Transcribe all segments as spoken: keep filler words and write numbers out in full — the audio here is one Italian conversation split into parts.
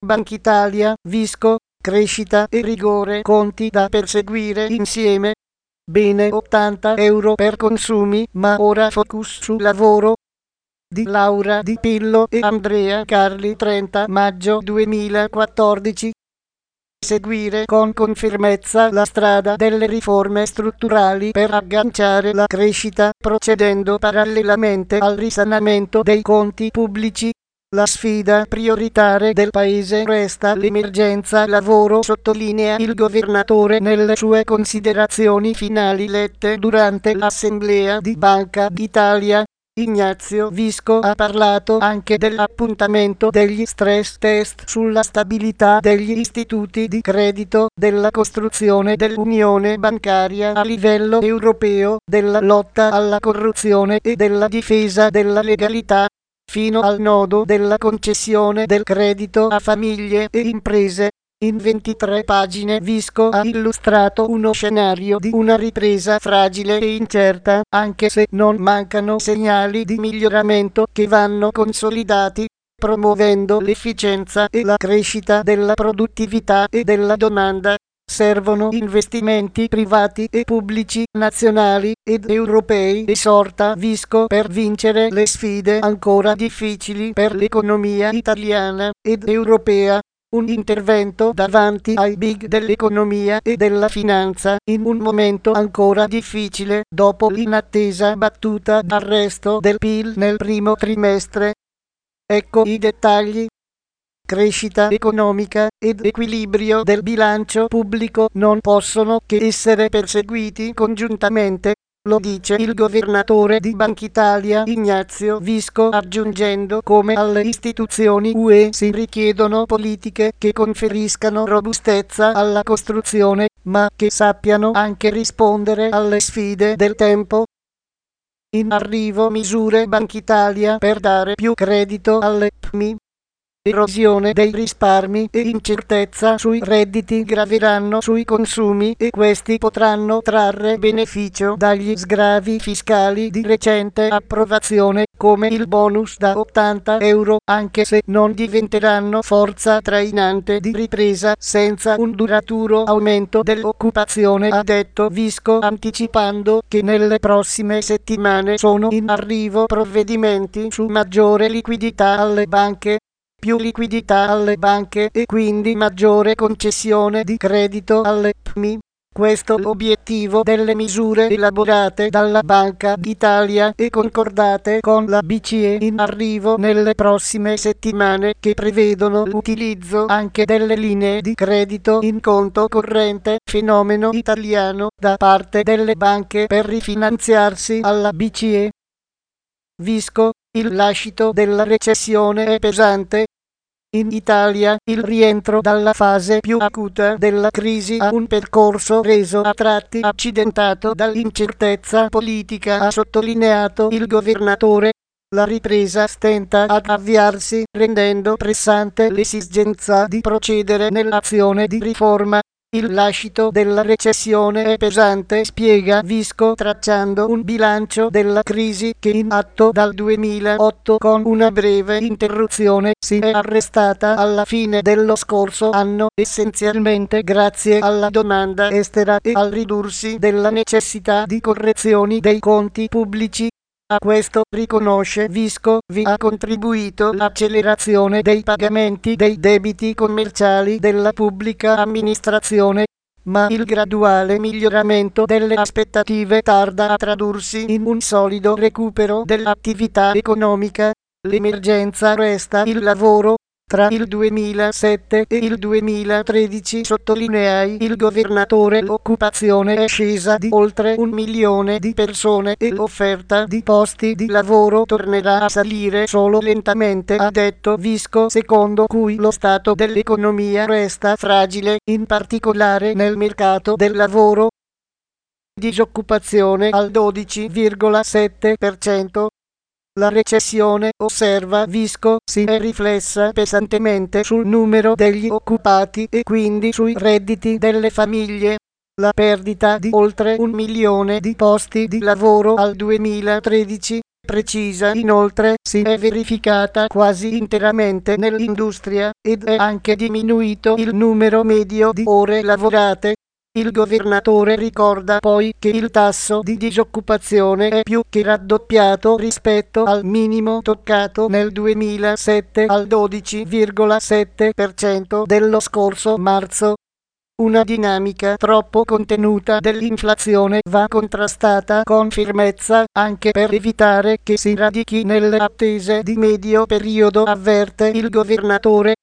Banca Italia, Visco, crescita e rigore, conti da perseguire insieme. Bene ottanta euro per consumi, ma ora focus sul lavoro. Di Laura Di Pillo e Andrea Carli, trenta maggio duemilaquattordici. Seguire con confermezza la strada delle riforme strutturali per agganciare la crescita, procedendo parallelamente al risanamento dei conti pubblici. La sfida prioritaria del Paese resta l'emergenza lavoro, sottolinea il governatore nelle sue considerazioni finali lette durante l'assemblea di Banca d'Italia. Ignazio Visco ha parlato anche dell'appuntamento degli stress test sulla stabilità degli istituti di credito, della costruzione dell'unione bancaria a livello europeo, della lotta alla corruzione e della difesa della legalità, fino al nodo della concessione del credito a famiglie e imprese. In ventitré pagine Visco ha illustrato uno scenario di una ripresa fragile e incerta, anche se non mancano segnali di miglioramento che vanno consolidati, promuovendo l'efficienza e la crescita della produttività e della domanda. Servono investimenti privati e pubblici, nazionali ed europei, esorta Visco, per vincere le sfide ancora difficili per l'economia italiana ed europea. Un intervento davanti ai big dell'economia e della finanza in un momento ancora difficile dopo l'inattesa battuta d'arresto del P I L nel primo trimestre. Ecco i dettagli. Crescita economica ed equilibrio del bilancio pubblico non possono che essere perseguiti congiuntamente. Lo dice il governatore di Banca Italia Ignazio Visco, aggiungendo come alle istituzioni U E si richiedono politiche che conferiscano robustezza alla costruzione, ma che sappiano anche rispondere alle sfide del tempo. In arrivo misure Banca Italia per dare più credito alle P M I. Erosione dei risparmi e incertezza sui redditi graveranno sui consumi e questi potranno trarre beneficio dagli sgravi fiscali di recente approvazione, come il bonus da ottanta euro, anche se non diventeranno forza trainante di ripresa senza un duraturo aumento dell'occupazione, ha detto Visco, anticipando che nelle prossime settimane sono in arrivo provvedimenti su maggiore liquidità alle banche. Più liquidità alle banche e quindi maggiore concessione di credito alle P M I. Questo l'obiettivo delle misure elaborate dalla Banca d'Italia e concordate con la B C E in arrivo nelle prossime settimane, che prevedono l'utilizzo anche delle linee di credito in conto corrente, fenomeno italiano, da parte delle banche per rifinanziarsi alla B C E. Visco, il lascito della recessione è pesante. In Italia, il rientro dalla fase più acuta della crisi ha un percorso reso a tratti accidentato dall'incertezza politica, ha sottolineato il governatore. La ripresa stenta ad avviarsi, rendendo pressante l'esigenza di procedere nell'azione di riforma. Il lascito della recessione è pesante, spiega Visco, tracciando un bilancio della crisi che in atto dal duemilaotto, con una breve interruzione, si è arrestata alla fine dello scorso anno, essenzialmente grazie alla domanda estera e al ridursi della necessità di correzioni dei conti pubblici. A questo, riconosce Visco, vi ha contribuito l'accelerazione dei pagamenti dei debiti commerciali della pubblica amministrazione, ma il graduale miglioramento delle aspettative tarda a tradursi in un solido recupero dell'attività economica. L'emergenza resta il lavoro. Tra il duemilasette e il duemilatredici, sottolineai il governatore, l'occupazione è scesa di oltre un milione di persone e l'offerta di posti di lavoro tornerà a salire solo lentamente, ha detto Visco, secondo cui lo stato dell'economia resta fragile, in particolare nel mercato del lavoro. Disoccupazione al dodici virgola sette per cento. La recessione, osserva Visco, si è riflessa pesantemente sul numero degli occupati e quindi sui redditi delle famiglie. la perdita di oltre un milione di posti di lavoro al duemilatredici. Precisa inoltre si è verificata quasi interamente nell'industria ed è anche diminuito il numero medio di ore lavorate. Il governatore ricorda poi che il tasso di disoccupazione è più che raddoppiato rispetto al minimo toccato nel duemilasette al dodici virgola sette per cento dello scorso marzo. Una dinamica troppo contenuta dell'inflazione va contrastata con firmezza anche per evitare che si radichi nelle attese di medio periodo, avverte il governatore.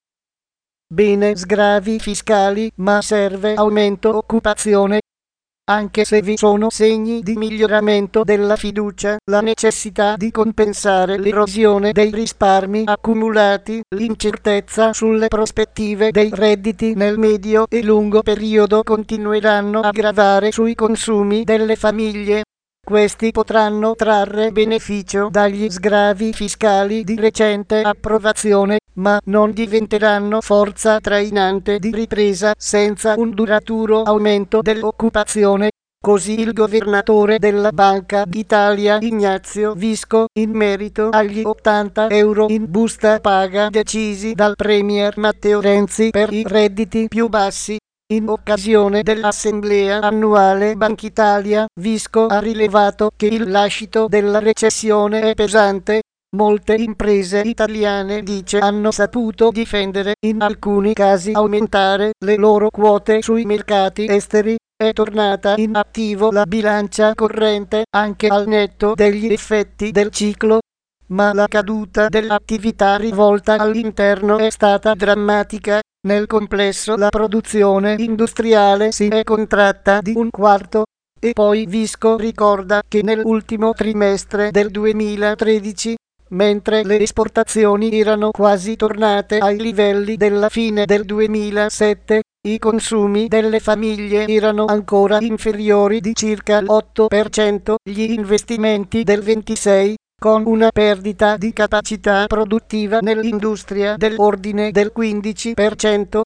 Bene sgravi fiscali, ma serve aumento occupazione. Anche se vi sono segni di miglioramento della fiducia, la necessità di compensare l'erosione dei risparmi accumulati, l'incertezza sulle prospettive dei redditi nel medio e lungo periodo continueranno a gravare sui consumi delle famiglie. Questi potranno trarre beneficio dagli sgravi fiscali di recente approvazione, ma non diventeranno forza trainante di ripresa senza un duraturo aumento dell'occupazione. Così il governatore della Banca d'Italia Ignazio Visco, in merito agli ottanta euro in busta paga decisi dal premier Matteo Renzi per i redditi più bassi. In occasione dell'assemblea annuale Bankitalia, Visco ha rilevato che il lascito della recessione è pesante. Molte imprese italiane, dice, hanno saputo difendere, in alcuni casi aumentare le loro quote sui mercati esteri. È tornata in attivo la bilancia corrente, anche al netto degli effetti del ciclo. Ma la caduta dell'attività rivolta all'interno è stata drammatica. Nel complesso la produzione industriale si è contratta di un quarto. E poi Visco ricorda che nell'ultimo trimestre del duemilatredici, mentre le esportazioni erano quasi tornate ai livelli della fine del duemilasette, i consumi delle famiglie erano ancora inferiori di circa l'otto per cento, gli investimenti del ventisei per cento, con una perdita di capacità produttiva nell'industria dell'ordine del quindici per cento.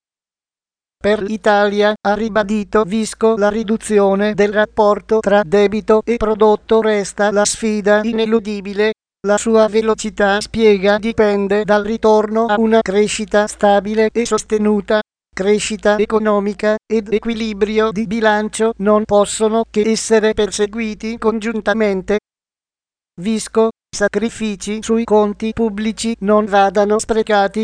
Per l'Italia, ha ribadito Visco, la riduzione del rapporto tra debito e prodotto resta la sfida ineludibile. La sua velocità, spiega, dipende dal ritorno a una crescita stabile e sostenuta. Crescita economica ed equilibrio di bilancio non possono che essere perseguiti congiuntamente. Visco, sacrifici sui conti pubblici non vadano sprecati.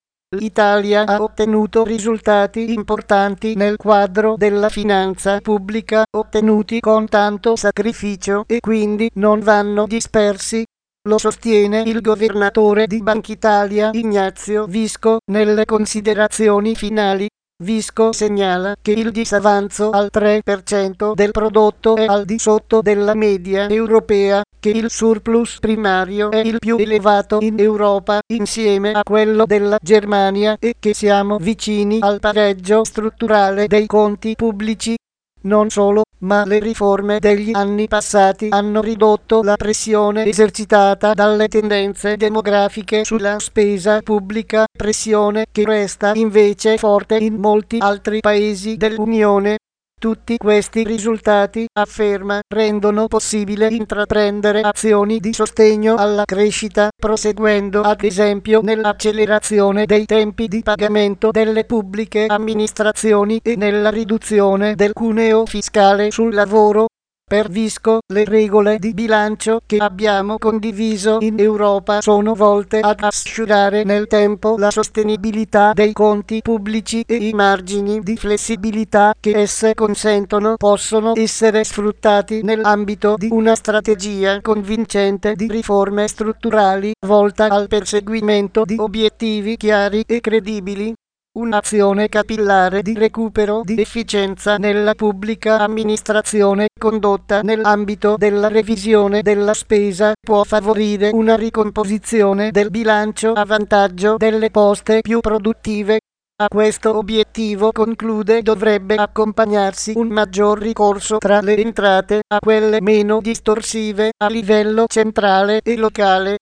L'Italia ha ottenuto risultati importanti nel quadro della finanza pubblica, ottenuti con tanto sacrificio, e quindi non vanno dispersi. Lo sostiene il governatore di Bankitalia Ignazio Visco nelle considerazioni finali. Visco segnala che il disavanzo al tre per cento del prodotto è al di sotto della media europea, che il surplus primario è il più elevato in Europa insieme a quello della Germania e che siamo vicini al pareggio strutturale dei conti pubblici. Non solo, ma le riforme degli anni passati hanno ridotto la pressione esercitata dalle tendenze demografiche sulla spesa pubblica, pressione che resta invece forte in molti altri paesi dell'Unione. Tutti questi risultati, afferma, rendono possibile intraprendere azioni di sostegno alla crescita, proseguendo ad esempio nell'accelerazione dei tempi di pagamento delle pubbliche amministrazioni e nella riduzione del cuneo fiscale sul lavoro. Per Visco, le regole di bilancio che abbiamo condiviso in Europa sono volte ad asciugare nel tempo la sostenibilità dei conti pubblici e i margini di flessibilità che esse consentono possono essere sfruttati nell'ambito di una strategia convincente di riforme strutturali volta al perseguimento di obiettivi chiari e credibili. Un'azione capillare di recupero di efficienza nella pubblica amministrazione condotta nell'ambito della revisione della spesa può favorire una ricomposizione del bilancio a vantaggio delle poste più produttive. A questo obiettivo, conclude, dovrebbe accompagnarsi un maggior ricorso tra le entrate a quelle meno distorsive a livello centrale e locale.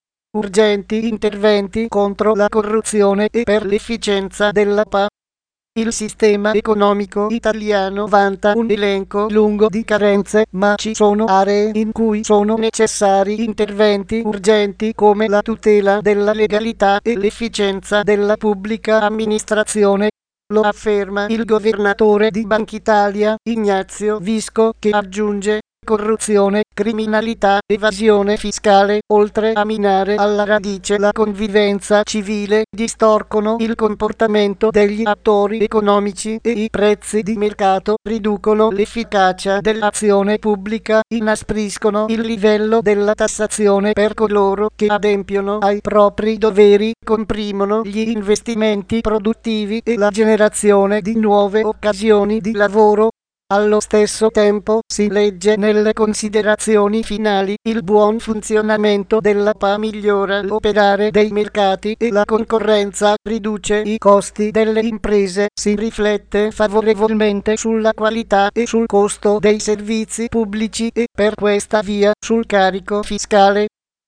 Urgenti interventi contro la corruzione e per l'efficienza della P A. Il sistema economico italiano vanta un elenco lungo di carenze, ma ci sono aree in cui sono necessari interventi urgenti come la tutela della legalità e l'efficienza della pubblica amministrazione. Lo afferma il governatore di Bankitalia, Ignazio Visco, che aggiunge: corruzione, criminalità, evasione fiscale, oltre a minare alla radice la convivenza civile, distorcono il comportamento degli attori economici e i prezzi di mercato, riducono l'efficacia dell'azione pubblica, inaspriscono il livello della tassazione per coloro che adempiono ai propri doveri, comprimono gli investimenti produttivi e la generazione di nuove occasioni di lavoro. Allo stesso tempo, si legge nelle considerazioni finali, il buon funzionamento della P A migliora l'operare dei mercati e la concorrenza, riduce i costi delle imprese, si riflette favorevolmente sulla qualità e sul costo dei servizi pubblici e, per questa via, sul carico fiscale.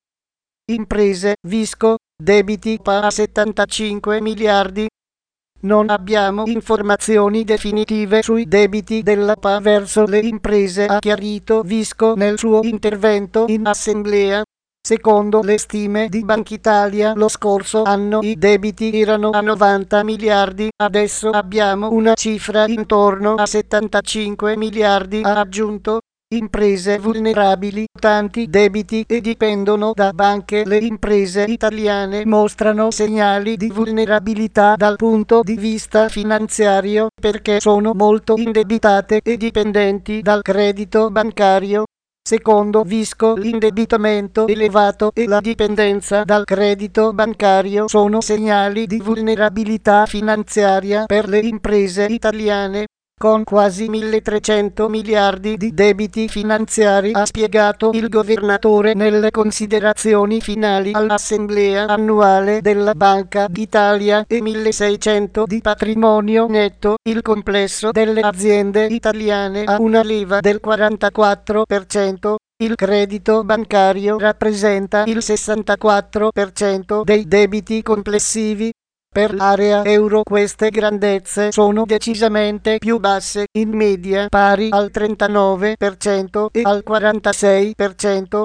Imprese, Visco, debiti P A a settantacinque miliardi. Non abbiamo informazioni definitive sui debiti della P A verso le imprese, ha chiarito Visco nel suo intervento in assemblea. Secondo le stime di Bankitalia, lo scorso anno i debiti erano a novanta miliardi, adesso abbiamo una cifra intorno a settantacinque miliardi, ha aggiunto. Imprese vulnerabili, tanti debiti e dipendono da banche. Le imprese italiane mostrano segnali di vulnerabilità dal punto di vista finanziario perché sono molto indebitate e dipendenti dal credito bancario. Secondo Visco, l'indebitamento elevato e la dipendenza dal credito bancario sono segnali di vulnerabilità finanziaria per le imprese italiane. Con quasi milletrecento miliardi di debiti finanziari, ha spiegato il governatore nelle considerazioni finali all'assemblea annuale della Banca d'Italia, e milleseicento di patrimonio netto, il complesso delle aziende italiane ha una leva del quarantaquattro per cento. Il credito bancario rappresenta il sessantaquattro per cento dei debiti complessivi. Per l'area euro queste grandezze sono decisamente più basse, in media pari al trentanove per cento e al quarantasei per cento.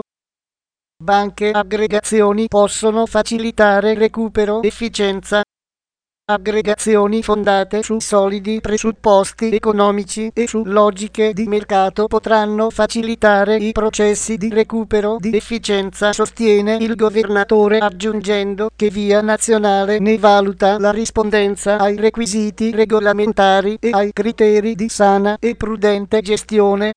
Banche aggregazioni possono facilitare recupero efficienza. Aggregazioni fondate su solidi presupposti economici e su logiche di mercato potranno facilitare i processi di recupero di efficienza, sostiene il governatore, aggiungendo che via nazionale ne valuta la rispondenza ai requisiti regolamentari e ai criteri di sana e prudente gestione.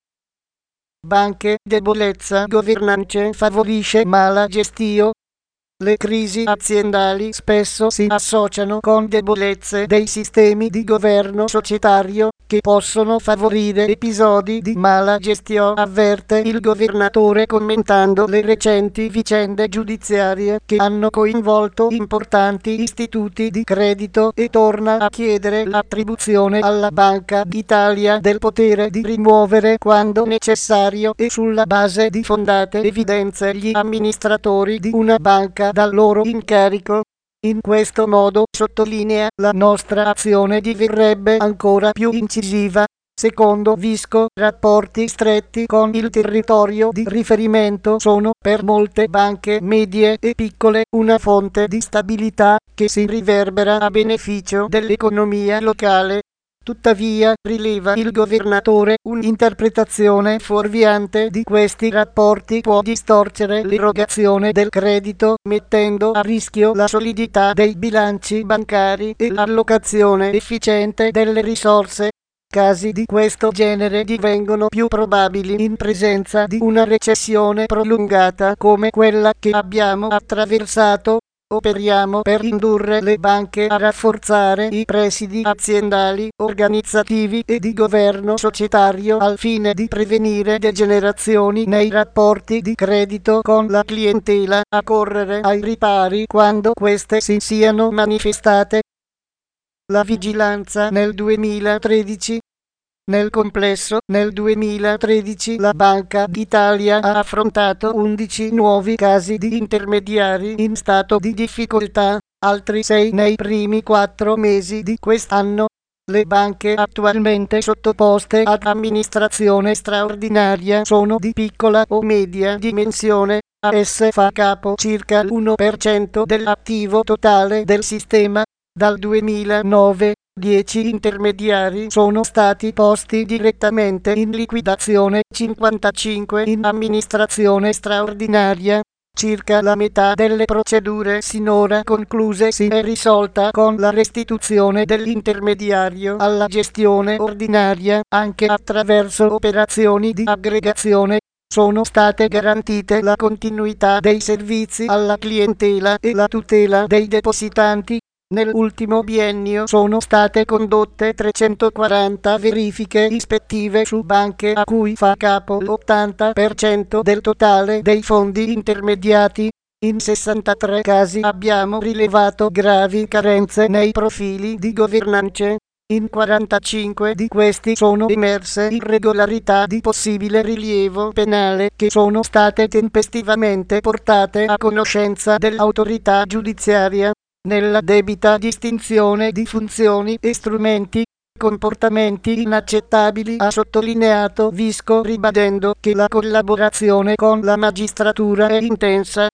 Banche, debolezza, governance favorisce mala gestione. Le crisi aziendali spesso si associano con debolezze dei sistemi di governo societario, che possono favorire episodi di mala gestione, avverte il governatore commentando le recenti vicende giudiziarie che hanno coinvolto importanti istituti di credito, e torna a chiedere l'attribuzione alla Banca d'Italia del potere di rimuovere quando necessario e sulla base di fondate evidenze gli amministratori di una banca dal loro incarico. In questo modo, sottolinea, la nostra azione diverrebbe ancora più incisiva. Secondo Visco, rapporti stretti con il territorio di riferimento sono, per molte banche medie e piccole, una fonte di stabilità che si riverbera a beneficio dell'economia locale. Tuttavia, rileva il governatore, un'interpretazione fuorviante di questi rapporti può distorcere l'erogazione del credito, mettendo a rischio la solidità dei bilanci bancari e l'allocazione efficiente delle risorse. Casi di questo genere divengono più probabili in presenza di una recessione prolungata come quella che abbiamo attraversato. Operiamo per indurre le banche a rafforzare i presidi aziendali, organizzativi e di governo societario al fine di prevenire degenerazioni nei rapporti di credito con la clientela, a correre ai ripari quando queste si siano manifestate. La vigilanza nel duemilatredici. Nel complesso, nel duemilatredici la Banca d'Italia ha affrontato undici nuovi casi di intermediari in stato di difficoltà, altri sei nei primi quattro mesi di quest'anno. Le banche attualmente sottoposte ad amministrazione straordinaria sono di piccola o media dimensione, a esse fa capo circa l'uno per cento dell'attivo totale del sistema. Dal duemilanove, dieci intermediari sono stati posti direttamente in liquidazione, cinquantacinque in amministrazione straordinaria. Circa la metà delle procedure sinora concluse si è risolta con la restituzione dell'intermediario alla gestione ordinaria, anche attraverso operazioni di aggregazione. Sono state garantite la continuità dei servizi alla clientela e la tutela dei depositanti. Nell'ultimo biennio sono state condotte trecentoquaranta verifiche ispettive su banche a cui fa capo l'ottanta per cento del totale dei fondi intermediati. In sessantatré casi abbiamo rilevato gravi carenze nei profili di governance. In quarantacinque di questi sono emerse irregolarità di possibile rilievo penale che sono state tempestivamente portate a conoscenza dell'autorità giudiziaria. Nella debita distinzione di funzioni e strumenti, comportamenti inaccettabili, ha sottolineato Visco, ribadendo che la collaborazione con la magistratura è intensa.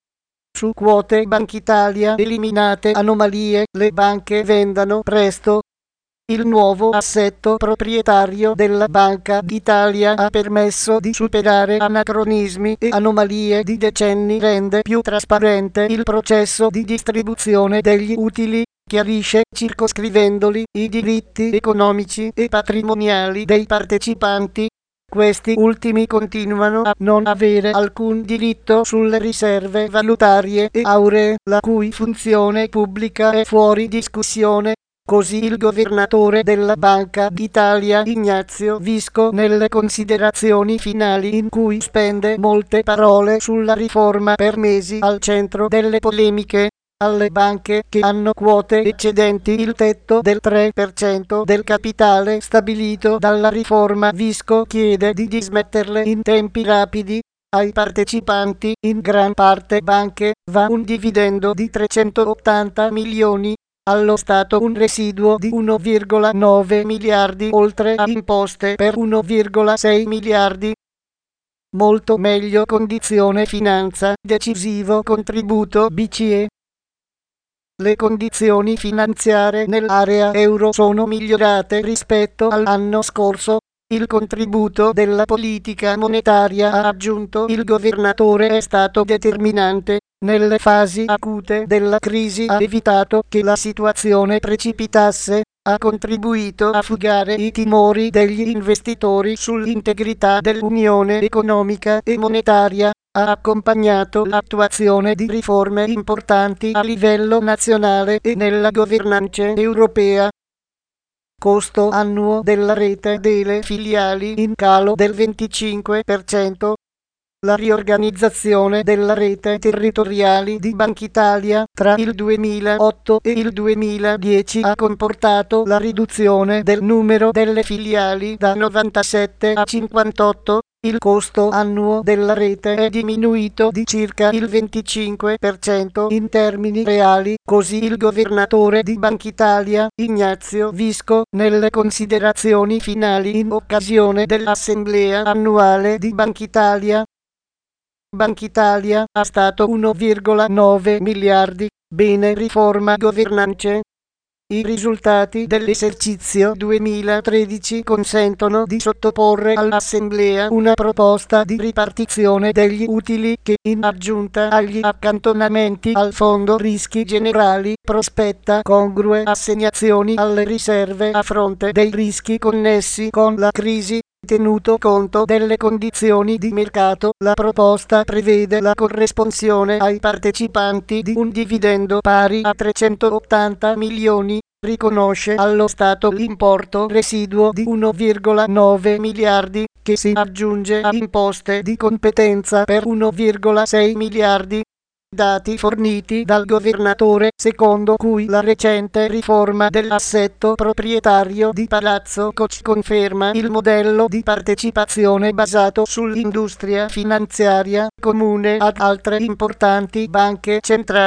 Su quote Bankitalia eliminate anomalie, le banche vendano presto. Il nuovo assetto proprietario della Banca d'Italia ha permesso di superare anacronismi e anomalie di decenni, rende più trasparente il processo di distribuzione degli utili, chiarisce, circoscrivendoli, i diritti economici e patrimoniali dei partecipanti. Questi ultimi continuano a non avere alcun diritto sulle riserve valutarie e auree, la cui funzione pubblica è fuori discussione. Così il governatore della Banca d'Italia Ignazio Visco, nelle considerazioni finali in cui spende molte parole sulla riforma per mesi al centro delle polemiche, alle banche che hanno quote eccedenti il tetto del tre per cento del capitale stabilito dalla riforma, Visco chiede di dismetterle in tempi rapidi. Ai partecipanti, in gran parte banche, va un dividendo di trecentottanta milioni. Allo Stato un residuo di uno virgola nove miliardi, oltre a imposte per uno virgola sei miliardi. Molto meglio condizione finanza, decisivo contributo B C E. Le condizioni finanziarie nell'area euro sono migliorate rispetto all'anno scorso. Il contributo della politica monetaria, ha aggiunto il governatore, è stato determinante. Nelle fasi acute della crisi ha evitato che la situazione precipitasse, ha contribuito a fugare i timori degli investitori sull'integrità dell'Unione economica e monetaria, ha accompagnato l'attuazione di riforme importanti a livello nazionale e nella governance europea. Costo annuo della rete delle filiali in calo del venticinque per cento. La riorganizzazione della rete territoriali di Bankitalia tra il duemilaotto e il duemiladieci ha comportato la riduzione del numero delle filiali da novantasette a cinquantotto. Il costo annuo della rete è diminuito di circa il venticinque per cento in termini reali, così il governatore di Bankitalia, Ignazio Visco, nelle considerazioni finali in occasione dell'assemblea annuale di Bankitalia. Bankitalia ha stato uno virgola nove miliardi, bene riforma governance. I risultati dell'esercizio duemilatredici consentono di sottoporre all'Assemblea una proposta di ripartizione degli utili che, in aggiunta agli accantonamenti al Fondo Rischi Generali, prospetta congrue assegnazioni alle riserve a fronte dei rischi connessi con la crisi. Tenuto conto delle condizioni di mercato, la proposta prevede la corresponsione ai partecipanti di un dividendo pari a trecentottanta milioni, riconosce allo Stato l'importo residuo di uno virgola nove miliardi, che si aggiunge a imposte di competenza per uno virgola sei miliardi. Dati forniti dal governatore, secondo cui la recente riforma dell'assetto proprietario di Palazzo Koch conferma il modello di partecipazione basato sull'industria finanziaria comune ad altre importanti banche centrali.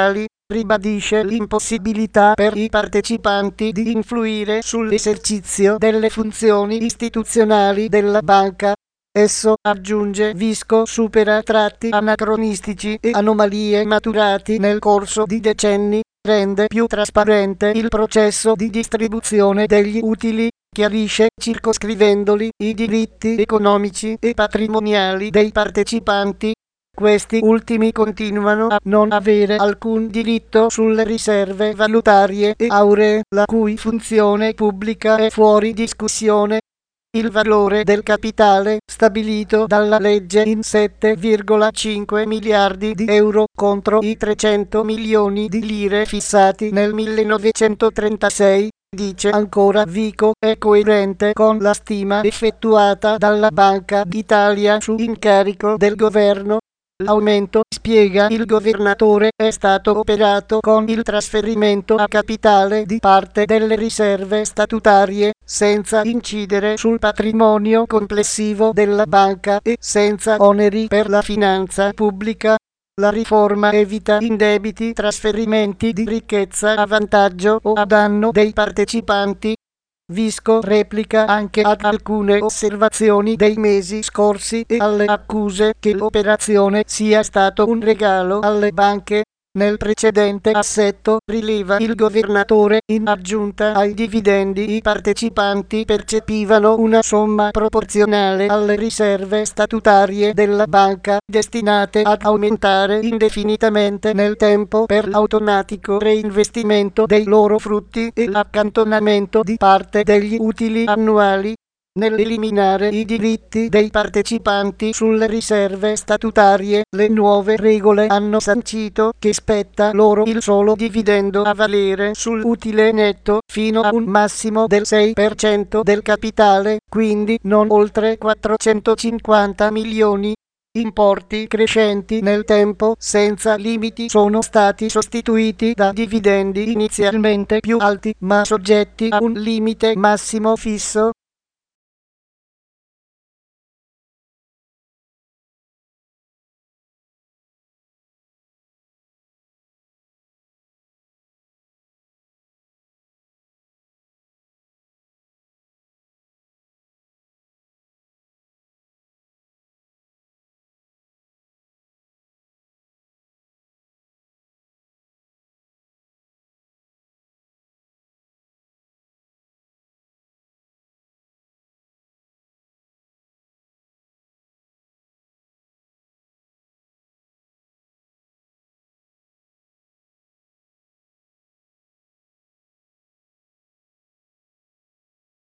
ribadisce l'impossibilità per i partecipanti di influire sull'esercizio delle funzioni istituzionali della banca. Esso, aggiunge Visco, supera tratti anacronistici e anomalie maturati nel corso di decenni, rende più trasparente il processo di distribuzione degli utili, chiarisce, circoscrivendoli, i diritti economici e patrimoniali dei partecipanti. Questi ultimi continuano a non avere alcun diritto sulle riserve valutarie e auree, la cui funzione pubblica è fuori discussione. Il valore del capitale, stabilito dalla legge in sette virgola cinque miliardi di euro contro i trecento milioni di lire fissati nel millenovecentotrentasei, dice ancora Vico, è coerente con la stima effettuata dalla Banca d'Italia su incarico del governo. L'aumento, spiega il governatore, è stato operato con il trasferimento a capitale di parte delle riserve statutarie, senza incidere sul patrimonio complessivo della banca e senza oneri per la finanza pubblica. La riforma evita indebiti trasferimenti di ricchezza a vantaggio o a danno dei partecipanti. Visco replica anche ad alcune osservazioni dei mesi scorsi e alle accuse che l'operazione sia stato un regalo alle banche. Nel precedente assetto, rileva il governatore, in aggiunta ai dividendi i partecipanti percepivano una somma proporzionale alle riserve statutarie della banca, destinate ad aumentare indefinitamente nel tempo per l'automatico reinvestimento dei loro frutti e l'accantonamento di parte degli utili annuali. Nell'eliminare i diritti dei partecipanti sulle riserve statutarie, le nuove regole hanno sancito che spetta loro il solo dividendo a valere sull'utile netto, fino a un massimo del sei per cento del capitale, quindi non oltre quattrocentocinquanta milioni. Importi crescenti nel tempo senza limiti sono stati sostituiti da dividendi inizialmente più alti ma soggetti a un limite massimo fisso.